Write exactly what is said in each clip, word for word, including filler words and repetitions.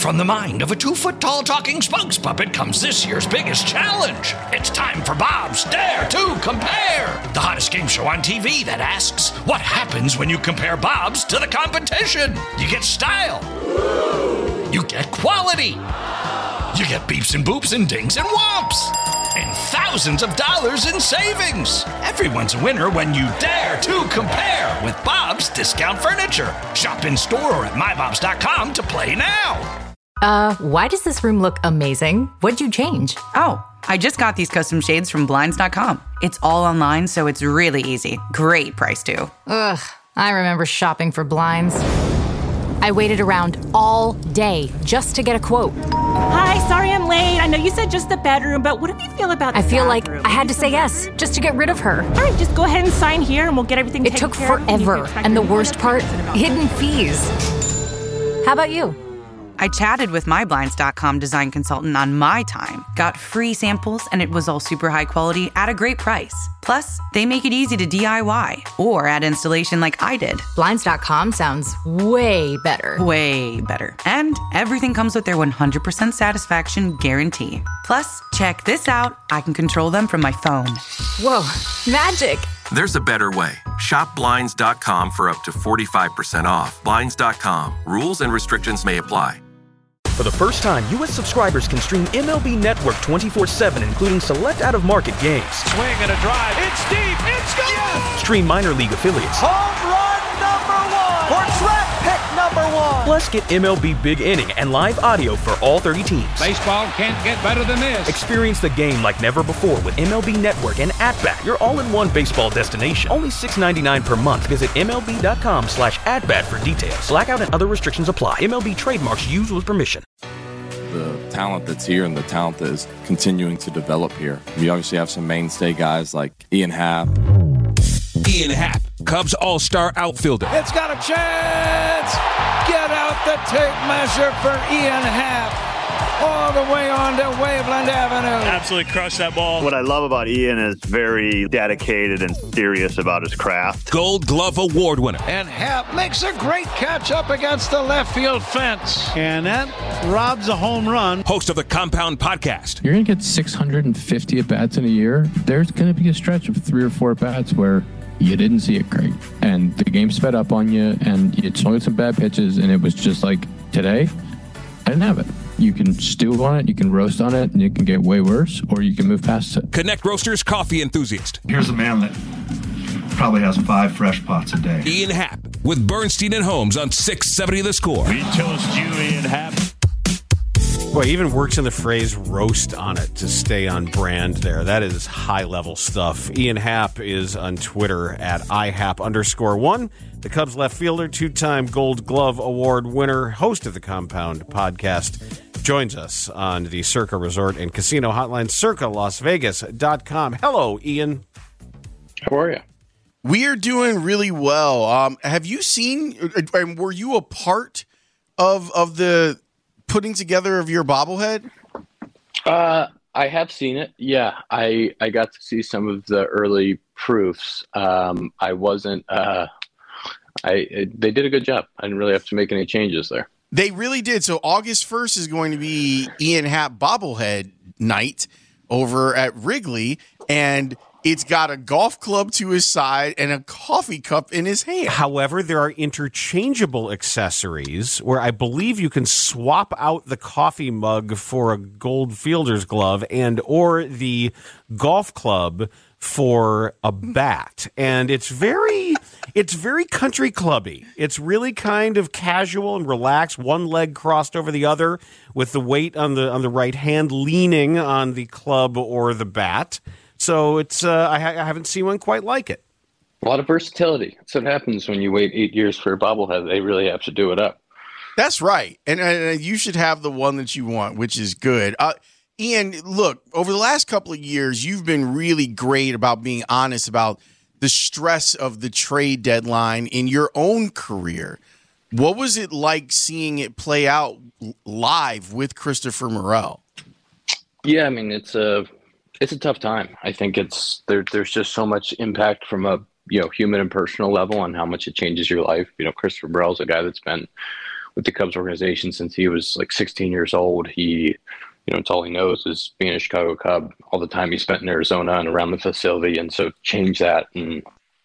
From the mind of a two-foot-tall talking spokes puppet comes this year's biggest challenge. It's time for Bob's Dare to Compare, the hottest game show on T V that asks, what happens when you compare Bobs to the competition? You get style. You get quality. You get beeps and boops and dings and whomps. And thousands of dollars in savings. Everyone's a winner when you dare to compare with Bob's Discount Furniture. Shop in store or at my bobs dot com to play now. Uh, why does this room look amazing? What'd you change? Oh, I just got these custom shades from blinds dot com. It's all online, so it's really easy. Great price, too. Ugh, I remember shopping for blinds. I waited around all day just to get a quote. Hi, sorry I'm late. I know you said just the bedroom, but what do you feel about the I feel bathroom? like I had to say yes, just to get rid of her. All right, just go ahead and sign here and we'll get everything It taken took care of. forever, and the worst part, hidden fees. How about you? I chatted with my blinds dot com design consultant on my time, got free samples, and it was all super high quality at a great price. Plus, they make it easy to D I Y or add installation like I did. blinds dot com sounds way better. Way better. And everything comes with their one hundred percent satisfaction guarantee. Plus, check this out. I can control them from my phone. Whoa, magic. There's a better way. Shop blinds dot com for up to forty-five percent off. blinds dot com. Rules and restrictions may apply. For the first time, U S subscribers can stream M L B Network twenty-four seven, including select out-of-market games. Swing and a drive. It's deep. It's gone. Yes. Stream minor league affiliates. Home run number one. Or draft pick number one. Plus, get M L B Big Inning and live audio for all thirty teams. Baseball can't get better than this. Experience the game like never before with M L B Network and At-Bat, your all-in-one baseball destination. Only six dollars and ninety-nine cents per month. Visit M L B dot com slash at-bat for details. Blackout and other restrictions apply. M L B trademarks used with permission. The talent that's here and the talent that is continuing to develop here. We obviously have some mainstay guys like Ian Happ. Ian Happ, Cubs all-star outfielder. It's got a chance. Get out the tape measure for Ian Happ. All the way on to Waveland Avenue. Absolutely crushed that ball. What I love about Ian is very dedicated and serious about his craft. Gold Glove Award winner. And Happ makes a great catch up against the left field fence. And that robs a home run. Host of the Compound Podcast. You're going to get six hundred fifty at-bats in a year. There's going to be a stretch of three or four at-bats where you didn't see it great. And the game sped up on you, and you swung some bad pitches, and it was just like, today, I didn't have it. You can stew on it, you can roast on it, and it can get way worse, or you can move past it. Connect Roasters coffee enthusiast. Here's a man that probably has five fresh pots a day. Ian Happ with Bernstein and Holmes on six seventy The Score. We toast you, Ian Happ. Boy, even works in the phrase roast on it to stay on brand there. That is high-level stuff. Ian Happ is on Twitter at ihap underscore one. The Cubs left fielder, two-time Gold Glove Award winner, host of the Compound Podcast, joins us on the Circa Resort and Casino Hotline, circa las vegas dot com. Hello, Ian. How are you? We are doing really well. Um, have you seen, uh, were you a part of of the putting together of your bobblehead? Uh, I have seen it. Yeah, I, I got to see some of the early proofs. Um, I wasn't, uh, I, they did a good job. I didn't really have to make any changes there. They really did. So August first is going to be Ian Happ bobblehead night over at Wrigley, and it's got a golf club to his side and a coffee cup in his hand. However, there are interchangeable accessories where I believe you can swap out the coffee mug for a gold fielder's glove and or the golf club for a bat. And it's very it's very country clubby. It's really kind of casual and relaxed, one leg crossed over the other with the weight on the on the right hand leaning on the club or the bat. So it's uh, I, ha- I haven't seen one quite like it. A lot of versatility. That's what happens when you wait eight years for a bobblehead. They really have to do it up. That's right. And, and you should have the one that you want, which is good. Uh, Ian, look, over the last couple of years, you've been really great about being honest about the stress of the trade deadline in your own career. What was it like seeing it play out live with Christopher Morel? Yeah, I mean, it's a... It's a tough time. I think it's there. There's just so much impact from a you know human and personal level on how much it changes your life. You know, Christopher Morel's a guy that's been with the Cubs organization since he was like sixteen years old. He, you know, it's all he knows is being a Chicago Cub, all the time he spent in Arizona and around the facility. And so change that. And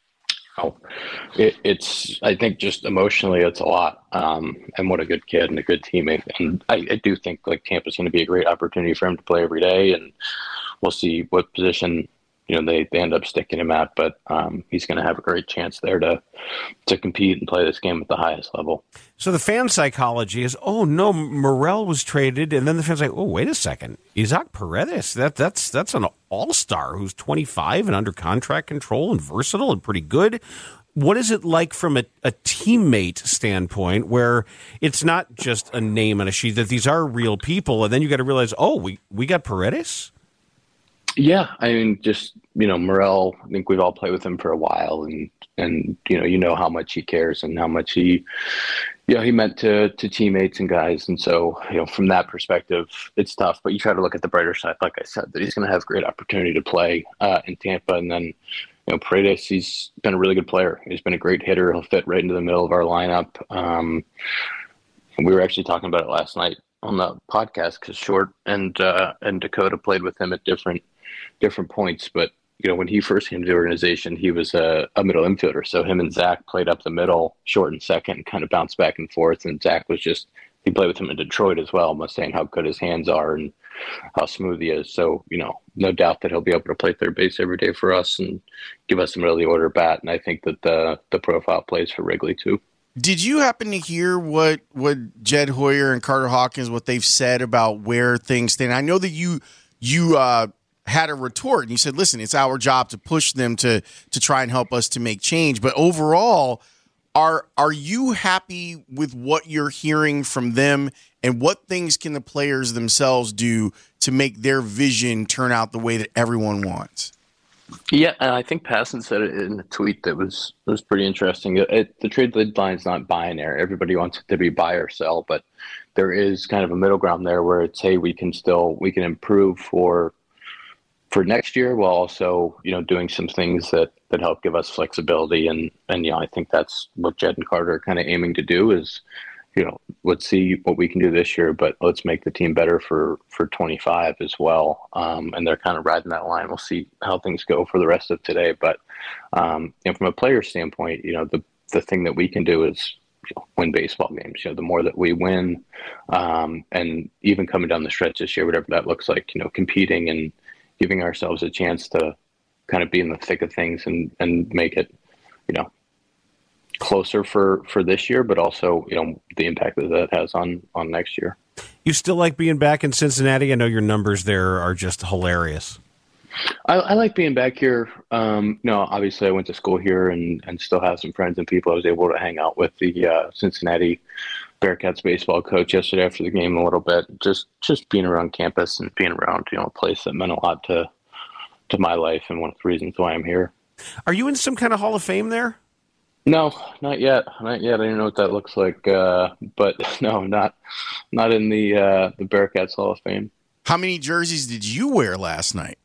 oh, it, it's, I think just emotionally, it's a lot. Um, and what a good kid and a good teammate. And I, I do think like Tampa's going to be a great opportunity for him to play every day. And we'll see what position, you know, they, they end up sticking him at, but um, he's going to have a great chance there to to compete and play this game at the highest level. So the fan psychology is, oh no, Morel was traded, and then the fans are like, oh wait a second, Isaac Paredes, that that's that's an all-star who's twenty-five and under contract control and versatile and pretty good. What is it like from a, a teammate standpoint, where it's not just a name on a sheet, that these are real people, and then you got to realize, oh, we we got Paredes. Yeah, I mean, just, you know, Morel, I think we've all played with him for a while, and, and you know, you know how much he cares and how much he, you know, he meant to to teammates and guys. And so, you know, from that perspective, it's tough, but you try to look at the brighter side, like I said, that he's going to have great opportunity to play uh, in Tampa. And then, you know, Paredes, he's been a really good player. He's been a great hitter. He'll fit right into the middle of our lineup. Um, and we were actually talking about it last night on the podcast because Short and uh, and Dakota played with him at different different points, but you know, when he first came to the organization, he was a, a middle infielder. So him and Zach played up the middle, Short and second, and kind of bounced back and forth. And Zach was just, he played with him in Detroit as well, was saying how good his hands are and how smooth he is. So, you know, no doubt that he'll be able to play third base every day for us and give us some really order bat. And I think that the the profile plays for Wrigley too. Did you happen to hear what what Jed Hoyer and Carter Hawkins, what they've said about where things stand? I know that you you uh, had a retort and you said, listen, it's our job to push them to to try and help us to make change. But overall, are are you happy with what you're hearing from them, and what things can the players themselves do to make their vision turn out the way that everyone wants? Yeah, and I think Passan said it in a tweet that was was pretty interesting. It, the trade deadline is not binary. Everybody wants it to be buy or sell, but there is kind of a middle ground there where it's, hey, we can still we can improve for for next year while also, you know, doing some things that, that help give us flexibility. And, and, you know, I think that's what Jed and Carter are kind of aiming to do is, you know, let's see what we can do this year, but let's make the team better for, for twenty-five as well. Um, and they're kind of riding that line. We'll see how things go for the rest of today. But, um, you know, from a player standpoint, you know, the, the thing that we can do is, you know, win baseball games. You know, the more that we win, um, and even coming down the stretch this year, whatever that looks like, you know, competing and giving ourselves a chance to kind of be in the thick of things and, and make it, you know, closer for, for this year, but also, you know, the impact that that has on, on next year. You still like being back in Cincinnati? I know your numbers there are just hilarious. I, I like being back here. Um, no, obviously I went to school here and, and still have some friends and people I was able to hang out with. The uh, Cincinnati Bearcats baseball coach yesterday after the game a little bit. Just just being around campus and being around, you know, a place that meant a lot to to my life and one of the reasons why I'm here. Are you in some kind of Hall of Fame there? No, not yet. Not yet. I don't know what that looks like. Uh, but no, not not in the uh, the Bearcats Hall of Fame. How many jerseys did you wear last night?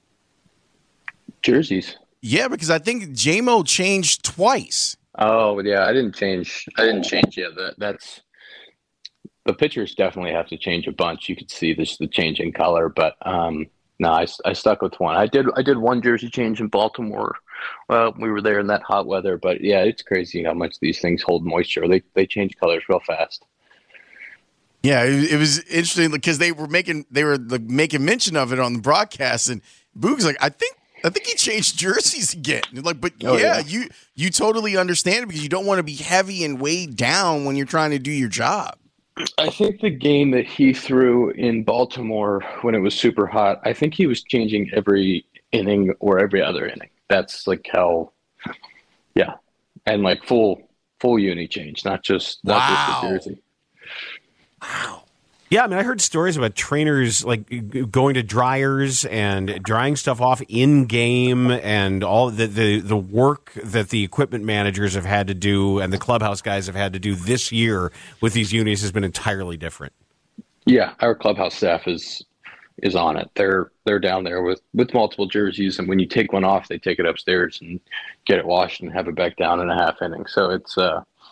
Jerseys? Yeah, because I think J-Mo changed twice. Oh, yeah. I didn't change. I didn't change yet. That that's the pitchers definitely have to change a bunch. You could see this the change in color, but um, no, I, I stuck with one. I did I did one jersey change in Baltimore. Well, we were there in that hot weather, but yeah, it's crazy how much these things hold moisture. They they change colors real fast. Yeah, it, it was interesting because they were making they were like, making mention of it on the broadcast, and Boog's like, I think. I think he changed jerseys again. Like, but oh, yeah, yeah, you you totally understand it because you don't want to be heavy and weighed down when you're trying to do your job. I think the game that he threw in Baltimore when it was super hot, I think he was changing every inning or every other inning. That's like how, yeah, and like full full uni change, not just not wow. just the jersey. Wow. Yeah, I mean, I heard stories about trainers like going to dryers and drying stuff off in game, and all the, the the work that the equipment managers have had to do and the clubhouse guys have had to do this year with these unis has been entirely different. Yeah, our clubhouse staff is is on it. They're they're down there with, with multiple jerseys, and when you take one off, they take it upstairs and get it washed and have it back down in a half inning. So it's uh,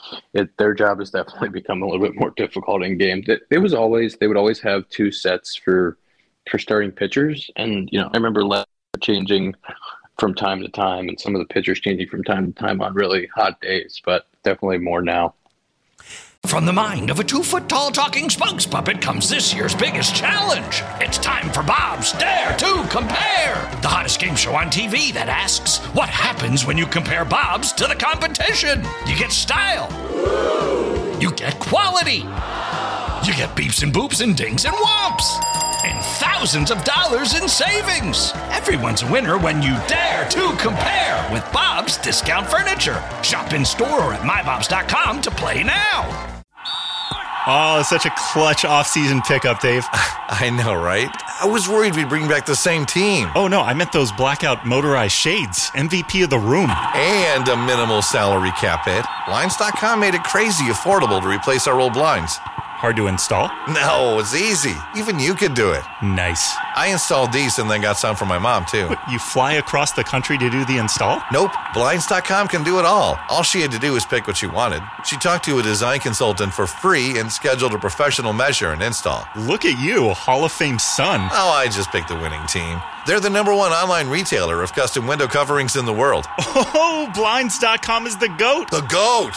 it, their job has definitely become a little bit more difficult in games. It, it was always they would always have two sets for for starting pitchers, and you know I remember changing from time to time, and some of the pitchers changing from time to time on really hot days, but definitely more now. From the mind of a two-foot-tall talking spokes puppet comes this year's biggest challenge. It's time for Bob's Dare to Compare, the hottest game show on T V that asks, what happens when you compare Bobs to the competition? You get style. You get quality. You get beeps and boops and dings and whomps. And thousands of dollars in savings. Everyone's a winner when you dare to compare with Bob's Discount Furniture. Shop in store or at my bobs dot com to play now. Oh, such a clutch off-season pickup, Dave. I know, right? I was worried we'd bring back the same team. Oh, no, I meant those blackout motorized shades. M V P of the room. And a minimal salary cap hit. Blinds dot com made it crazy affordable to replace our old blinds. Hard to install? No, it's easy. Even you could do it. Nice. I installed these and then got some for my mom, too. What, you fly across the country to do the install? Nope. Blinds dot com can do it all. All she had to do was pick what she wanted. She talked to a design consultant for free and scheduled a professional measure and install. Look at you, Hall of Fame son. Oh, I just picked the winning team. They're the number one online retailer of custom window coverings in the world. Oh, Blinds dot com is the GOAT. The GOAT.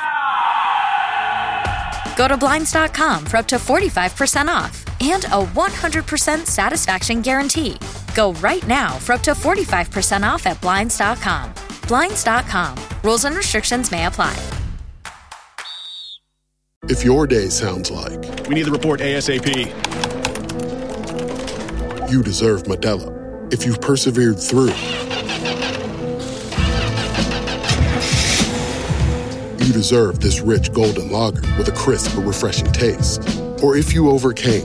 Go to Blinds dot com for up to forty-five percent off and a one hundred percent satisfaction guarantee. Go right now for up to forty-five percent off at Blinds dot com. Blinds dot com. Rules and restrictions may apply. If your day sounds like... We need the report ASAP. You deserve Modelo. If you've persevered through... You deserve this rich golden lager with a crisp but refreshing taste. Or if you overcame.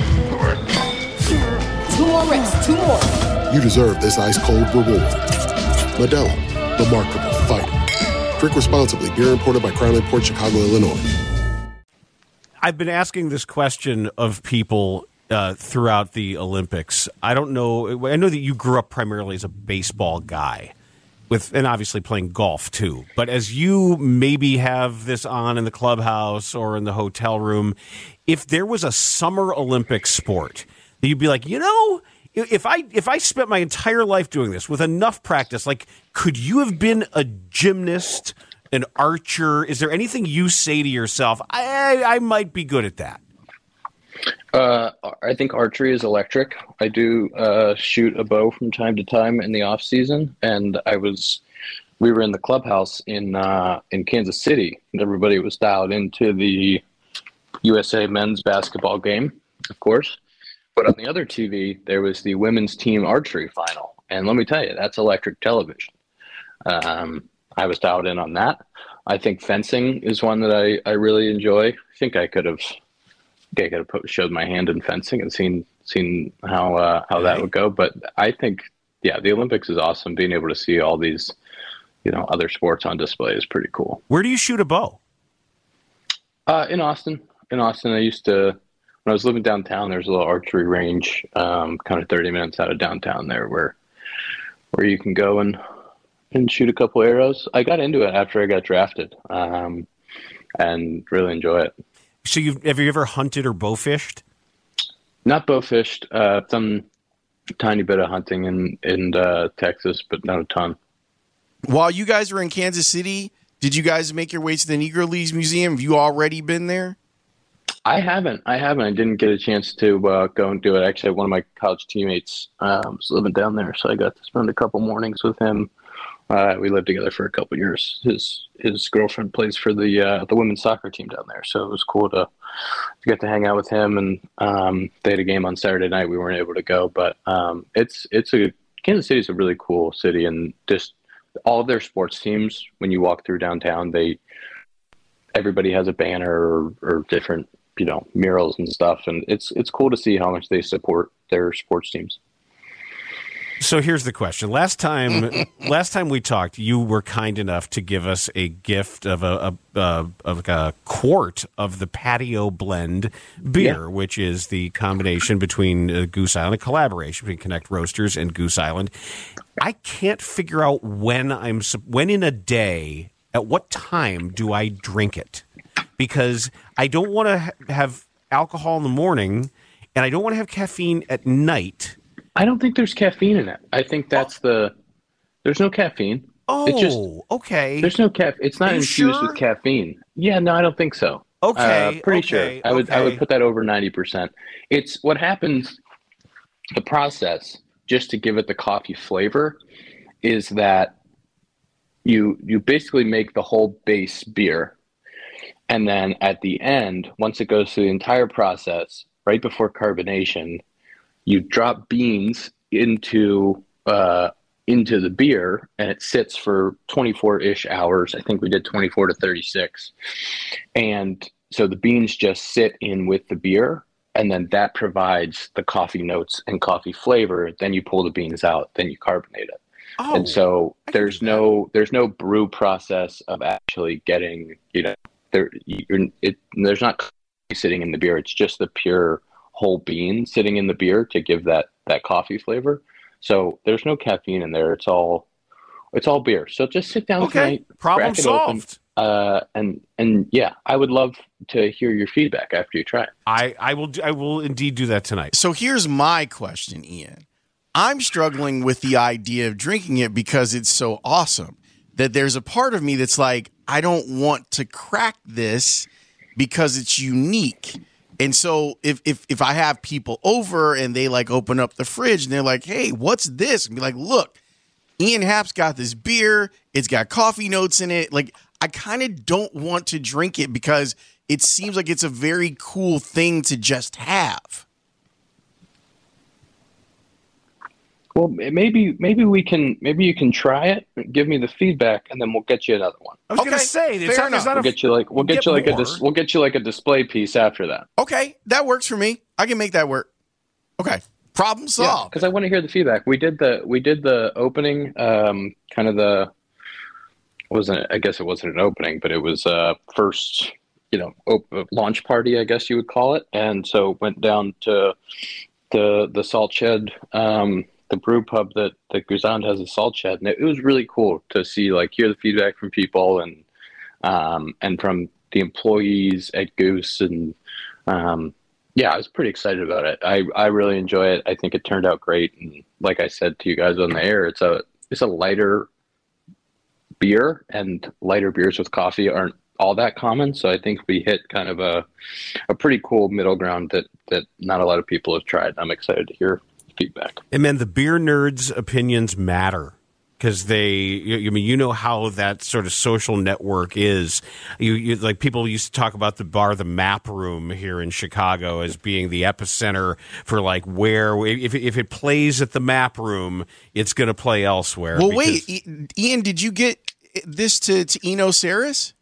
Two more reps, two more. You deserve this ice-cold reward. Modelo, the Remarkable Fighter. Drink responsibly. Beer imported by Crown Imports, Chicago, Illinois. I've been asking this question of people uh, throughout the Olympics. I don't know. I know that you grew up primarily as a baseball guy. With, and obviously playing golf too. But as you maybe have this on in the clubhouse or in the hotel room, if there was a summer Olympic sport that you'd be like, you know, if I if I spent my entire life doing this with enough practice, like, could you have been a gymnast, an archer? Is there anything you say to yourself, I I might be good at that? Uh, I think archery is electric. I do uh, shoot a bow from time to time in the off season, and I was, we were in the clubhouse in uh, in Kansas City, and everybody was dialed into the U S A men's basketball game, of course. But on the other T V, there was the women's team archery final, and let me tell you, that's electric television. Um, I was dialed in on that. I think fencing is one that I, I really enjoy. I think I could have. I could have put, showed my hand in fencing and seen seen how uh, how that would go. But I think, yeah, the Olympics is awesome. Being able to see all these, you know, other sports on display is pretty cool. Where do you shoot a bow? Uh, in Austin. In Austin, I used to, when I was living downtown, there's a little archery range, um, kind of thirty minutes out of downtown there, where where you can go and and shoot a couple arrows. I got into it after I got drafted, um, and really enjoy it. So you've, have you ever hunted or bow fished? Not bow fished. Uh, done a tiny bit of hunting in, in uh, Texas, but not a ton. While you guys were in Kansas City, did you guys make your way to the Negro Leagues Museum? Have you already been there? I haven't. I haven't. I didn't get a chance to uh, go and do it. Actually, one of my college teammates um, was living down there, so I got to spend a couple mornings with him. Uh, we lived together for a couple of years. His his girlfriend plays for the uh, the women's soccer team down there, so it was cool to, to get to hang out with him. And um, they had a game on Saturday night. We weren't able to go, but um, it's it's a Kansas City is a really cool city, and just all of their sports teams. When you walk through downtown, they everybody has a banner or, or different you know murals and stuff, and it's it's cool to see how much they support their sports teams. So here's the question. Last time last time we talked, you were kind enough to give us a gift of a, a, a, of a quart of the Patio Blend beer, yeah. which is the combination between uh, Goose Island, a collaboration between Connect Roasters and Goose Island. I can't figure out when I'm when in a day at what time do I drink it? Because I don't want to ha- have alcohol in the morning, and I don't want to have caffeine at night. I don't think there's caffeine in it. I think that's oh. the there's no caffeine. Oh, it's just, okay. There's no caff. It's not infused sure? with caffeine. Yeah, no, I don't think so. Okay, uh, pretty okay, sure. I would okay. I would put that over ninety percent. It's what happens. The process, just to give it the coffee flavor, is that you you basically make the whole base beer, and then at the end, once it goes through the entire process, right before carbonation, you drop beans into uh, into the beer, and it sits for twenty-four-ish hours. I think we did twenty-four to thirty-six, and so the beans just sit in with the beer, and then that provides the coffee notes and coffee flavor. Then you pull the beans out, then you carbonate it. Oh, and so there's no there's no brew process of actually getting, you know, there you're, it, there's not coffee sitting in the beer. It's just the pure whole bean sitting in the beer to give that that coffee flavor. So there's no caffeine in there. It's all it's all beer. So just sit down okay. tonight, problem crack it solved. Open, uh, and and yeah, I would love to hear your feedback after you try it. I, I will I will indeed do that tonight. So here's my question, Ian. I'm struggling with the idea of drinking it because it's so awesome that there's a part of me that's like, I don't want to crack this because it's unique. And so if if if I have people over and they like open up the fridge and they're like, hey, what's this? And be like, look, Ian Happ's got this beer. It's got coffee notes in it. Like, I kind of don't want to drink it because it seems like it's a very cool thing to just have. Well, maybe maybe we can maybe you can try it, give me the feedback, and then we'll get you another one. I was Okay, going to say, it's fair not, it's enough. not We'll a, get you like we'll get, get you like more. a dis- we'll get you like a display piece after that. Okay, that works for me. I can make that work. Okay, problem Yeah, solved. because I want to hear the feedback. We did the we did the opening, um, kind of the wasn't I guess it wasn't an opening, but it was uh first you know op- launch party, I guess you would call it, and so went down to the the Salt Shed. Um, the brew pub that, that Guzand has a salt shed. And it, it was really cool to see, like, hear the feedback from people and, um, and from the employees at Goose. And, um, yeah, I was pretty excited about it. I, I really enjoy it. I think it turned out great. And like I said to you guys on the air, it's a, it's a lighter beer, and lighter beers with coffee aren't all that common. So I think we hit kind of a, a pretty cool middle ground that, that not a lot of people have tried. I'm excited to hear feedback. And man, the beer nerds' opinions matter because they, you, I mean, you know how that sort of social network is. You, you like people used to talk about the bar, the Map Room here in Chicago, as being the epicenter for like where if if it plays at the Map Room, it's going to play elsewhere. Well, because- wait, Ian, did you get this to to Eno Saris?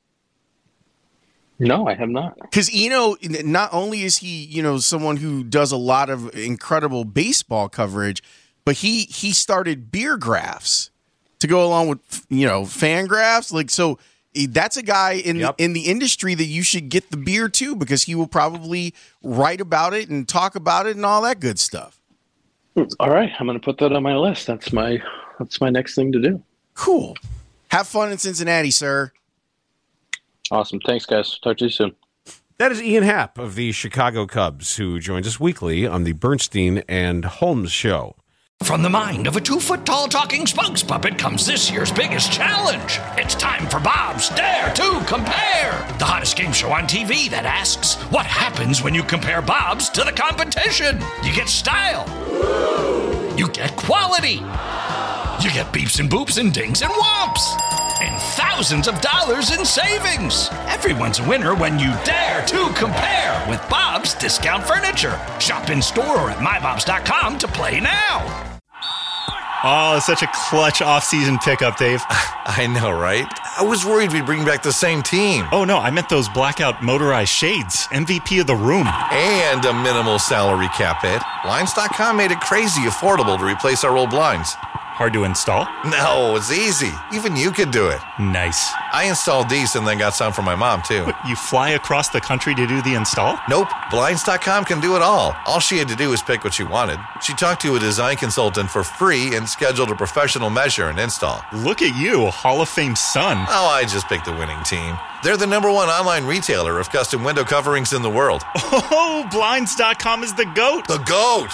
No, I have not. Because Eno, not only is he, you know, someone who does a lot of incredible baseball coverage, but he he started beer graphs to go along with, you know, fan graphs. Like, so that's a guy in Yep. the, in the industry that you should get the beer to, because he will probably write about it and talk about it and all that good stuff. All right, I'm going to put that on my list. That's my that's my next thing to do. Cool. Have fun in Cincinnati, sir. Awesome. Thanks, guys. Talk to you soon. That is Ian Happ of the Chicago Cubs, who joins us weekly on the Bernstein and Holmes Show. From the mind of a two-foot-tall talking spokes puppet comes this year's biggest challenge. It's time for Bob's Dare to Compare, the hottest game show on T V that asks, what happens when you compare Bob's to the competition? You get style. You get quality. You get beeps and boops and dings and whomps. And thousands of dollars in savings. Everyone's a winner when you dare to compare with Bob's Discount Furniture. Shop in store or at my bobs dot com to play now. Oh, such a clutch off-season pickup, Dave. I know, right? I was worried we'd bring back the same team. Oh, no, I meant those blackout motorized shades. M V P of the room. And a minimal salary cap hit. Blinds dot com made it crazy affordable to replace our old blinds. Hard to install? No, it's easy. Even you could do it. Nice. I installed these and then got some for my mom, too. You fly across the country to do the install? Nope. Blinds dot com can do it all. All she had to do was pick what she wanted. She talked to a design consultant for free and scheduled a professional measure and install. Look at you, Hall of Fame son. Oh, I just picked the winning team. They're the number one online retailer of custom window coverings in the world. Oh, Blinds dot com is the GOAT. The GOAT!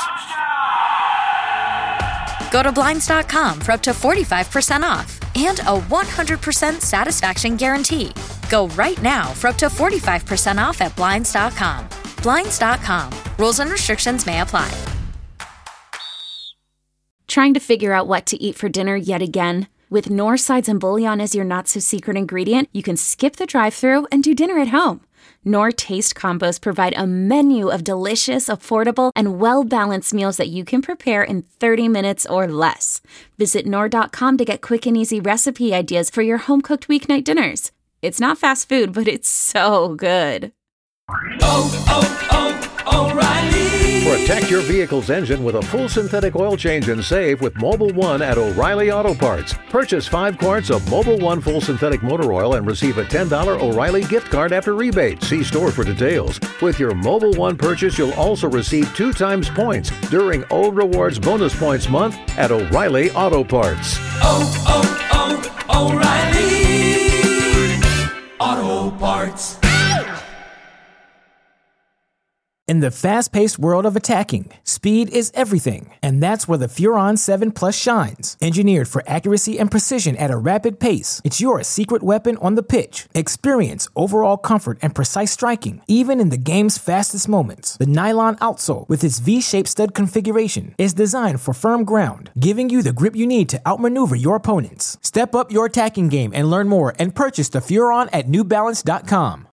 Go to Blinds dot com for up to forty-five percent off and a one hundred percent satisfaction guarantee. Go right now for up to forty-five percent off at Blinds dot com. Blinds dot com. Rules and restrictions may apply. Trying to figure out what to eat for dinner yet again? With Knorr sides and bouillon as your not-so-secret ingredient, you can skip the drive-thru and do dinner at home. Knorr Taste Combos provide a menu of delicious, affordable, and well-balanced meals that you can prepare in thirty minutes or less. Visit Knorr dot com to get quick and easy recipe ideas for your home-cooked weeknight dinners. It's not fast food, but it's so good. Oh, oh, oh, O'Reilly! Protect your vehicle's engine with a full synthetic oil change and save with Mobil one at O'Reilly Auto Parts. Purchase five quarts of Mobil one full synthetic motor oil and receive a ten dollars O'Reilly gift card after rebate. See store for details. With your Mobil one purchase, you'll also receive two times points during O Rewards Bonus Points Month at O'Reilly Auto Parts. Oh, oh, oh, O'Reilly Auto Parts. In the fast-paced world of attacking, speed is everything, and that's where the Furon seven Plus shines. Engineered for accuracy and precision at a rapid pace, it's your secret weapon on the pitch. Experience overall comfort and precise striking, even in the game's fastest moments. The nylon outsole, with its V-shaped stud configuration, is designed for firm ground, giving you the grip you need to outmaneuver your opponents. Step up your attacking game and learn more and purchase the Furon at New Balance dot com.